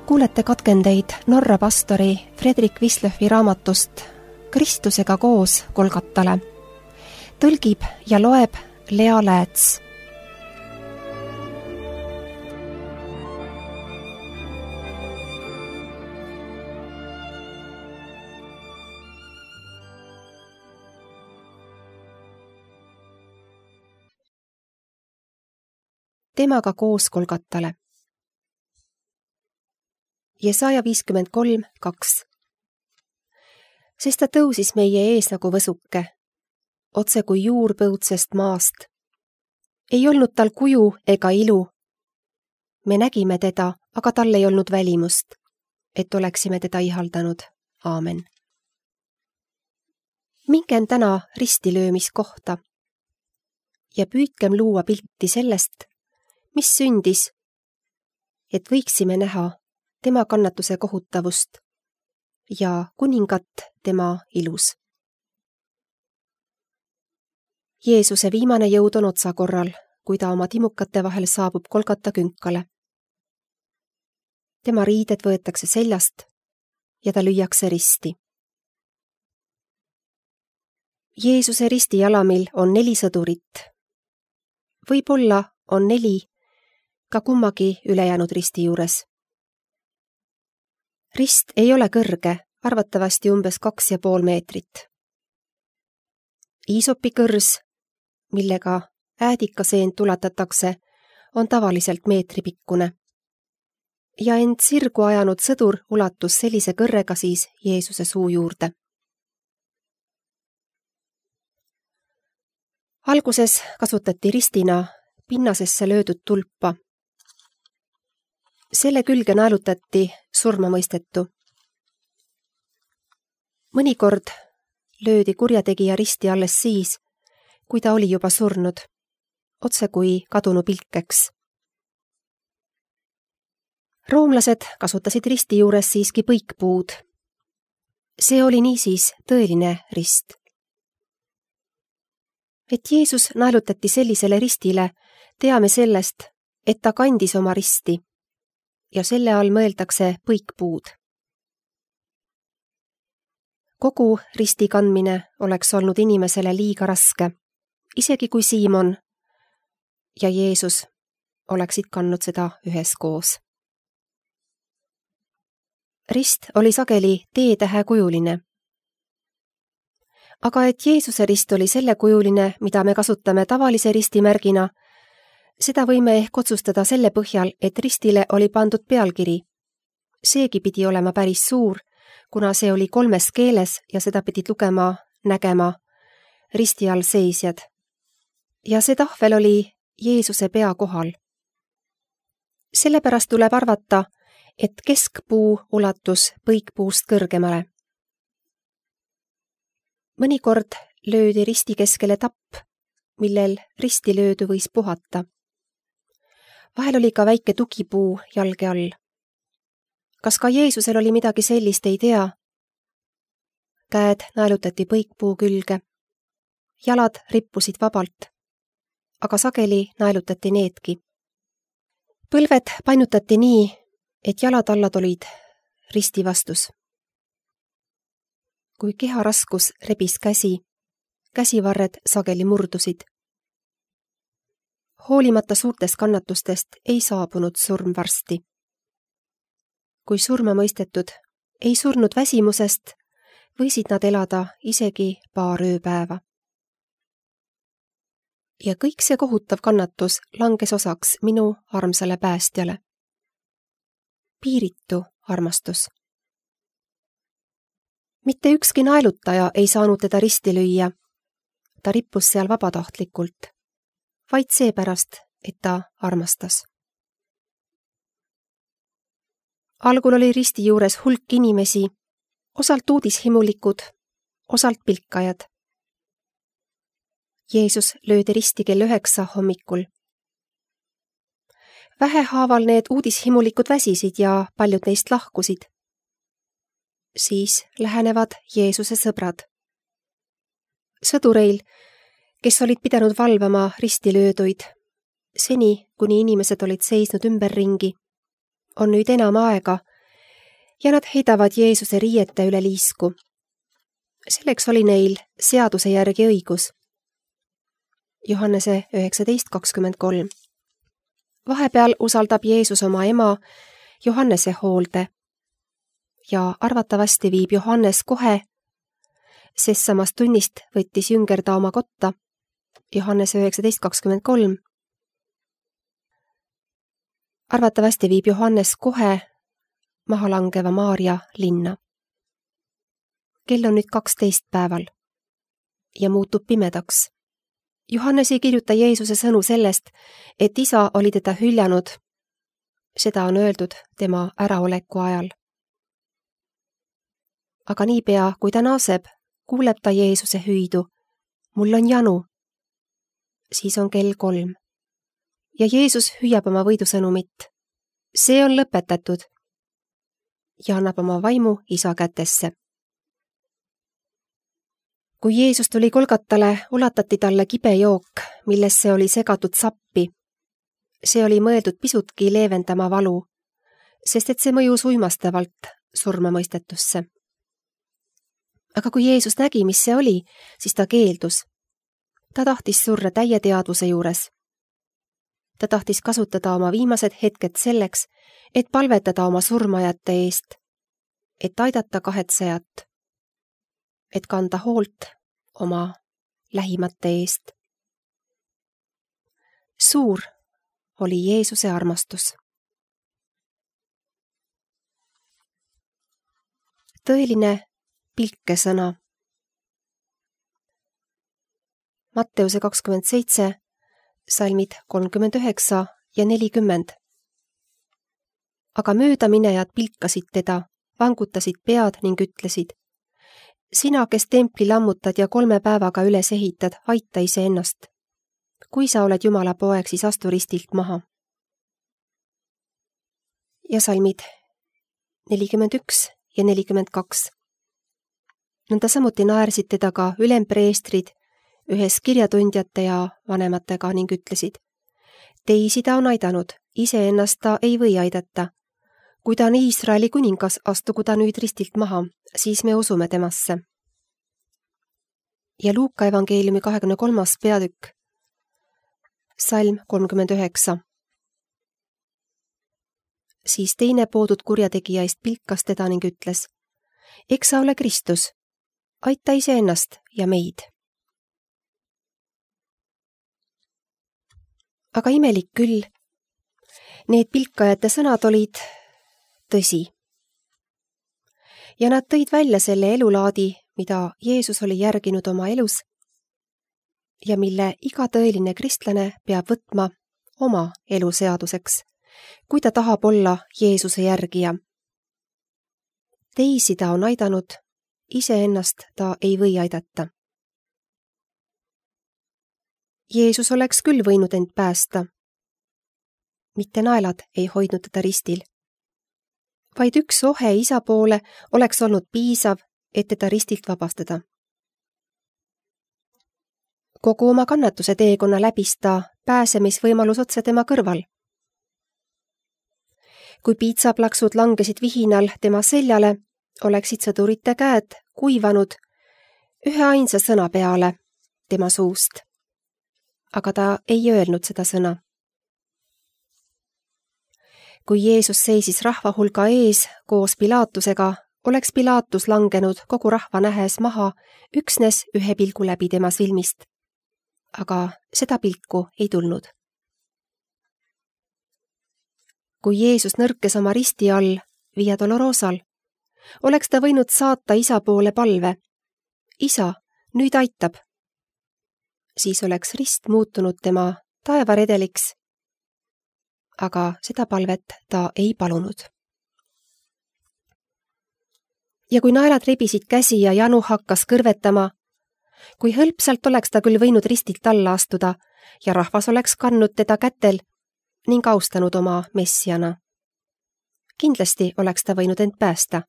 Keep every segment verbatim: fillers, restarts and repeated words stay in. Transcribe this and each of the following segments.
Kuulete katkendeid Norra pastori Fredrik Wislöfi raamatust Kristusega koos Golgatale. Tõlgib ja loeb Lea Lääts. Temaga koos Golgatale. Jesaja viiskümmend kolm kaks. Sest ta tõusis meie ees nagu võsuke, otse kui juur põudsest maast. Ei olnud tal kuju ega ilu. Me nägime teda, aga tal ei olnud välimust, et oleksime teda ihaldanud. Aamen. Mingem täna ristilöömiskohta ja püüdkem luua pilti sellest, mis sündis, et võiksime näha tema kannatuse kohutavust ja kuningat tema ilus. Jeesuse viimane jõud on otsa korral, kui ta oma timukate vahel saabub Golgata künkale. Tema riided võetakse seljast ja ta lüüakse risti. Jeesuse risti jalamil on neli sõdurit. Võib-olla on neli ka kummagi ülejäänud risti juures. Rist ei ole kõrge, arvatavasti umbes kaks ja pool meetrit. Iisopi kõrs, millega äädikaseent ulatatakse, on tavaliselt meetripikkune. Ja end sirgu ajanud sõdur ulatus sellise kõrrega siis Jeesuse suu juurde. Alguses kasutati ristina pinnasesse löödud tulpa. Selle külge naelutati surma mõistetu. Mõnikord löödi kurjategija risti alles siis, kui ta oli juba surnud, otse kui kadunu pilkeks. Roomlased kasutasid risti juures siiski põikpuud. See oli niisiis tõeline rist. Et Jeesus naelutati sellisele ristile, teame sellest, et ta kandis oma risti ja selle all mõeldakse põikpuud. Kogu risti kandmine oleks olnud inimesele liiga raske, isegi kui Siimon ja Jeesus oleksid kandnud seda üheskoos. Rist oli sageli T-tähekujuline. Aga et Jeesuse rist oli selle kujuline, mida me kasutame tavalise ristimärgina, seda võime ehk otsustada selle põhjal, et ristile oli pandud pealkiri. Seegi pidi olema päris suur, kuna see oli kolmes keeles ja seda pidid lugema, nägema risti all seisjad. Ja see tahvel oli Jeesuse pea kohal. Sellepärast tuleb arvata, et keskpuu ulatus põikpuust kõrgemale. Mõnikord löödi risti keskele tapp, millel risti löödu võis puhata. Vahel oli ka väike tugipuu jalge all. Kas ka Jeesusel oli midagi sellist, ei tea. Käed naelutati põikpuu külge. Jalad rippusid vabalt, aga sageli naelutati needki. Põlved painutati nii, et jalad alla tulid risti vastus. Kui keha raskus rebis käsi, käsivarred sageli murdusid. Hoolimata suurtest kannatustest ei saabunud surm varsti. Kui surma mõistetud ei surnud väsimusest, võisid nad elada isegi paar ööpäeva. Ja kõik see kohutav kannatus langes osaks minu armsale päästjale. Piiritu armastus. Mitte ükski naelutaja ei saanud teda risti lüüa. Ta rippus seal vabatahtlikult, vaid seepärast, et ta armastas. Algul oli risti juures hulk inimesi, osalt uudishimulikud, osalt pilkajad. Jeesus löödi risti kell üheksa hommikul. Vähehaaval need uudishimulikud väsisid ja paljud neist lahkusid. Siis lähenevad Jeesuse sõbrad. Sõdureil, kes olid pidanud valvama ristilööduid, seni, kuni inimesed olid seisnud ümberringi, on nüüd enam aega, ja nad heidavad Jeesuse riiete üle liisku. Selleks oli neil seaduse järgi õigus. Johannese üheksateist kakskümmend kolm. Vahepeal usaldab Jeesus oma ema Johannese hoolde ja arvatavasti viib Johannes kohe, sest samast tunnist võttis jünger ta oma kotta. Johannese üheksateist kakskümmend kolm. Arvatavasti viib Johannes kohe mahalangeva Maarja linna. Kell on nüüd kaksteist päeval ja muutub pimedaks. Johannes ei kirjuta Jeesuse sõnu sellest, et isa oli teda hüljanud. Seda on öeldud tema äraoleku ajal. Aga niipea, kui ta naaseb, kuuleb ta Jeesuse hüüdu. Mul on janu. Siis on kell kolm. Ja Jeesus hüüab oma võidusõnumit. See on lõpetatud. Ja annab oma vaimu isa kätesse. Kui Jeesus tuli Golgatale, ulatati talle kibe jook, millesse oli segatud sappi. See oli mõeldud pisutki leevendama valu, sest et see mõjus uimastavalt surmamõistetusse. Aga kui Jeesus nägi, mis see oli, siis ta keeldus. Ta tahtis surra täie teadvuse juures. Ta tahtis kasutada oma viimased hetked selleks, et palvetada oma surmajate eest, et aidata kahetsejat, et kanda hoolt oma lähimate eest. Suur oli Jeesuse armastus. Tõeline pilkesõna. Matteuse kakskümmend seitse, salmid kolmkümmend üheksa ja nelikümmend. Aga möödaminejad pilkasid teda, vangutasid pead ning ütlesid: Sina, kes templi lammutad ja kolme päevaga üles ehitad, aita iseennast. Kui sa oled Jumala poeg, siis astu ristilt maha. Ja salmid nelikümmend üks ja nelikümmend kaks. Nõnda samuti naersid teda ka ülempreestrid ühes kirjatundjate ja vanematega ning ütlesid: Teisi ta on aidanud, iseennast ta ei või aidata. Kui ta on Iisraeli kuningas, astugu ta nüüd ristilt maha, siis me usume temasse. Ja Luuka evangeeliumi kahekümne kolmas peatükk, salm kolmkümmend üheksa. Siis teine poodud kurjategijaist pilkas teda ning ütles: Eks sa ole Kristus, aita iseennast ja meid. Aga imelik küll, need pilkajate sõnad olid tõsi. Ja nad tõid välja selle elulaadi, mida Jeesus oli järginud oma elus ja mille iga tõeline kristlane peab võtma oma eluseaduseks, kui ta tahab olla Jeesuse järgija. Teisi ta on aidanud, iseennast ta ei või aidata. Jeesus oleks küll võinud end päästa. Mitte naelad ei hoidnud teda ristil. Vaid üks ohe isa poole oleks olnud piisav, et teda ristilt vabastada. Kogu oma kannatuse teekonna läbis ta pääsemisvõimalus otse tema kõrval. Kui piitsaplaksud langesid vihinal tema seljale, oleksid sõdurite käed kuivanud ühe ainsa sõna peale tema suust. Aga ta ei öelnud seda sõna. Kui Jeesus seisis rahva hulga ees koos Pilaatusega, oleks Pilaatus langenud kogu rahva nähes maha üksnes ühe pilgu läbi tema silmist. Aga seda pilku ei tulnud. Kui Jeesus nõrkes oma risti all, Via Dolorosal, oleks ta võinud saata isa poole palve: Isa, nüüd aitab. Siis oleks rist muutunud tema taevaredeliks. Aga seda palvet ta ei palunud. Ja kui naelad rebisid käsi ja janu hakkas kõrvetama, kui hõlpsalt oleks ta küll võinud ristilt alla astuda ja rahvas oleks kandnud teda kätel ning austanud oma messiana. Kindlasti oleks ta võinud end päästa.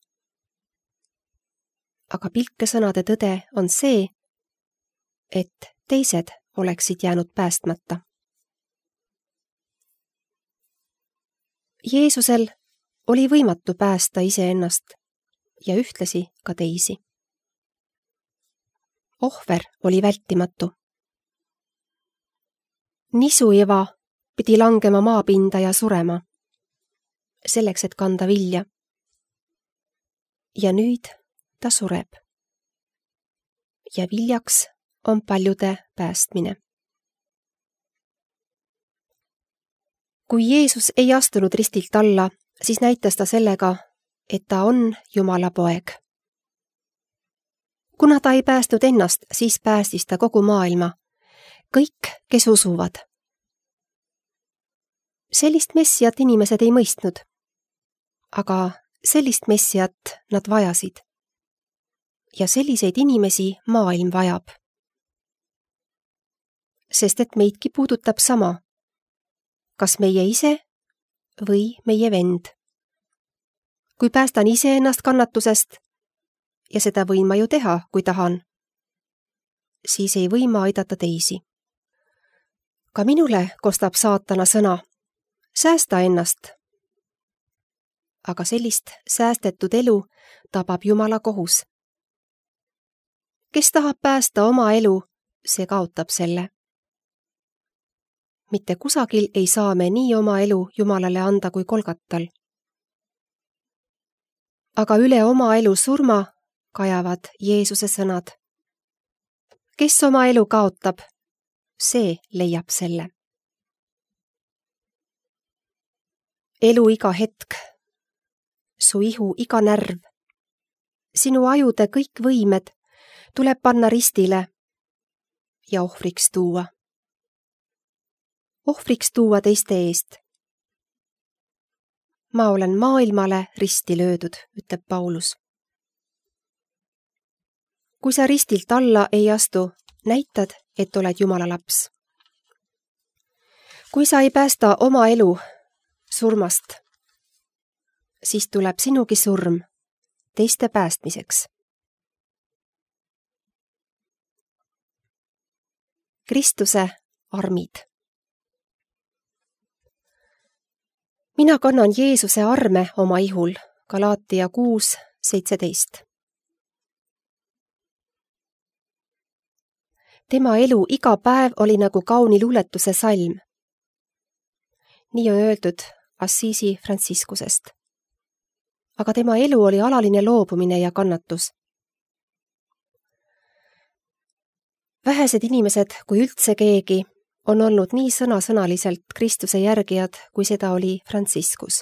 Aga pilkesõnade tõde on see, et teised oleksid jäänud päästmata. Jeesusel oli võimatu päästa iseennast ja ühtlasi ka teisi. Ohver oli vältimatu. Nisueva pidi langema maapinda ja surema, selleks, et kanda vilja. Ja nüüd ta sureb. Ja viljaks on paljude päästmine. Kui Jeesus ei astunud ristilt alla, siis näitas ta sellega, et ta on Jumala poeg. Kuna ta ei päästnud ennast, siis päästis ta kogu maailma, kõik, kes usuvad. Sellist messiat inimesed ei mõistnud, aga sellist messiat nad vajasid. Ja selliseid inimesi maailm vajab. Sest et meidki puudutab sama, kas meie ise või meie vend. Kui päästan ise ennast kannatusest, ja seda võin ma ju teha, kui tahan, siis ei või ma aidata teisi. Ka minule kostab saatana sõna, säästa ennast. Aga sellist säästetud elu tabab Jumala kohus. Kes tahab päästa oma elu, see kaotab selle. Mitte kusagil ei saa me nii oma elu Jumalale anda kui Kolgatal. Aga üle oma elu surma kajavad Jeesuse sõnad. Kes oma elu kaotab, see leiab selle. Elu iga hetk, su ihu iga närv, sinu ajude kõik võimed tuleb panna ristile ja ohvriks tuua. Ohvriks tuua teiste eest. Ma olen maailmale risti löödud, ütleb Paulus. Kui sa ristilt alla ei astu, näitad, et oled Jumala laps. Kui sa ei päästa oma elu surmast, siis tuleb sinugi surm teiste päästmiseks. Kristuse armid. Mina kannan Jeesuse arme oma ihul, Galaatia kuus seitseteist. Tema elu iga päev oli nagu kauni luuletuse salm. Nii on öeldud Assisi Franciscusest. Aga tema elu oli alaline loobumine ja kannatus. Vähesed inimesed, kui üldse keegi, on olnud nii sõnasõnaliselt Kristuse järgijad, kui seda oli Franciscus.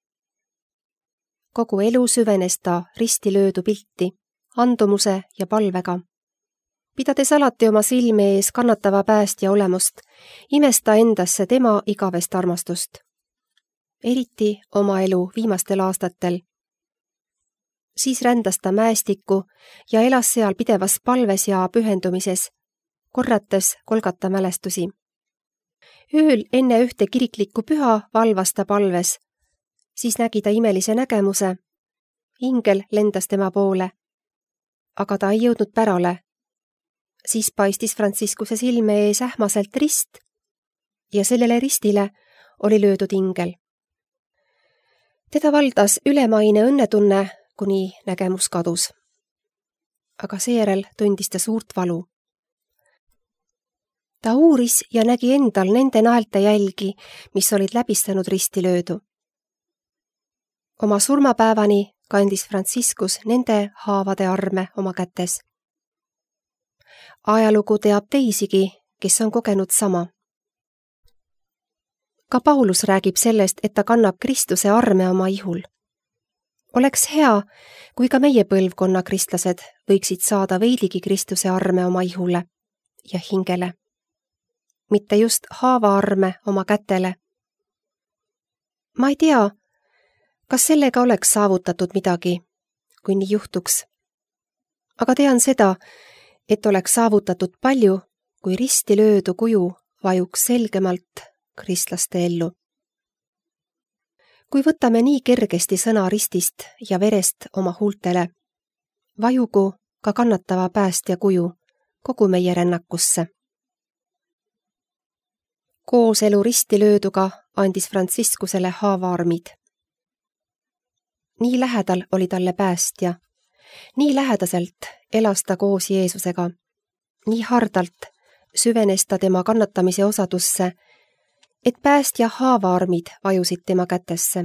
Kogu elu süvenes ta risti löödu pilti, andumuse ja palvega. Pidades alati oma silme ees kannatava päästja olemust, imes ta endasse tema igavest armastust. Eriti oma elu viimastel aastatel. Siis rändas ta mäestikku ja elas seal pidevas palves ja pühendumises, korrates Kolgata mälestusi. Ööl enne ühte kiriklikku püha valvas ta palves, siis nägi ta imelise nägemuse. Ingel lendas tema poole, aga ta ei jõudnud pärale. Siis paistis Franciscuse silme ees ähmaselt rist ja sellele ristile oli löödud ingel. Teda valdas ülemaine õnnetunne, kuni nägemus kadus. Aga seejärel tundis ta suurt valu. Ta uuris ja nägi endal nende naelte jälgi, mis olid läbistanud risti löödu. Oma surmapäevani kandis Franciscus nende haavade arme oma kätes. Ajalugu teab teisigi, kes on kogenud sama. Ka Paulus räägib sellest, et ta kannab Kristuse arme oma ihul. Oleks hea, kui ka meie põlvkonna kristlased võiksid saada veidigi Kristuse arme oma ihule ja hingele. Mitte just haavaarme oma kätele. Ma ei tea, kas sellega oleks saavutatud midagi, kui nii juhtuks. Aga tean seda, et oleks saavutatud palju, kui risti löödu kuju vajuks selgemalt kristlaste ellu. Kui võtame nii kergesti sõna ristist ja verest oma huultele, vajugu ka kannatava päästja kuju kogu meie rännakusse. Koos elu risti lööduga andis Franciscusele haavaarmid. nii lähedal oli talle päästja, nii lähedaselt elas ta koos Jeesusega, nii hardalt süvenes ta tema kannatamise osadusse, et päästja haavaarmid vajusid tema kätesse.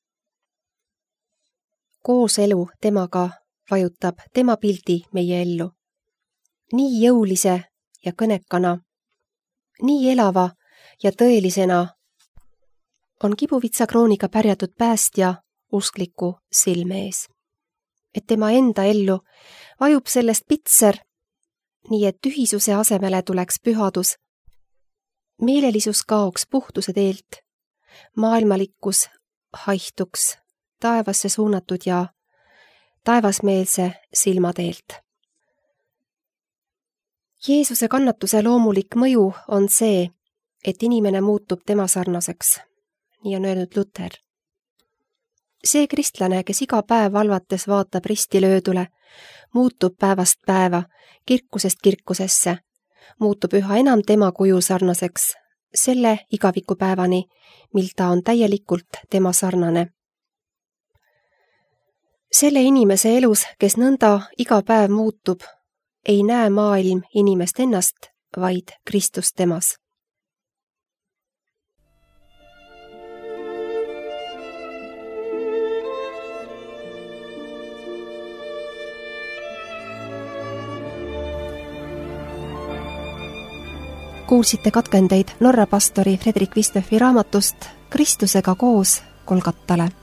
Koos elu temaga vajutab tema pildi meie ellu. Nii jõulise ja kõnekana, nii elava ja tõelisena on Kibuvitsa krooniga pärjatud päästja uskliku silme ees. Et tema enda ellu vajub sellest pitser, nii et tühisuse asemele tuleks pühadus, meelelisus kaoks puhtuse teelt, maailmalikkus haihtuks taevasse suunatud ja taevasmeelse silmateelt. Jeesuse kannatuse loomulik mõju on see, et inimene muutub tema sarnaseks, nii on öelnud Luther. See kristlane, kes iga päev valvates vaatab ristilöödule, muutub päevast päeva, kirkusest kirkusesse, muutub üha enam tema kuju sarnaseks, selle igavikupäevani, mil ta on täielikult tema sarnane. Selle inimese elus, kes nõnda iga päev muutub, ei näe maailm inimest ennast, vaid Kristus temas. Kuulsite katkendeid Norra pastori Fredrik Visteffi raamatust Kristusega koos Golgatale.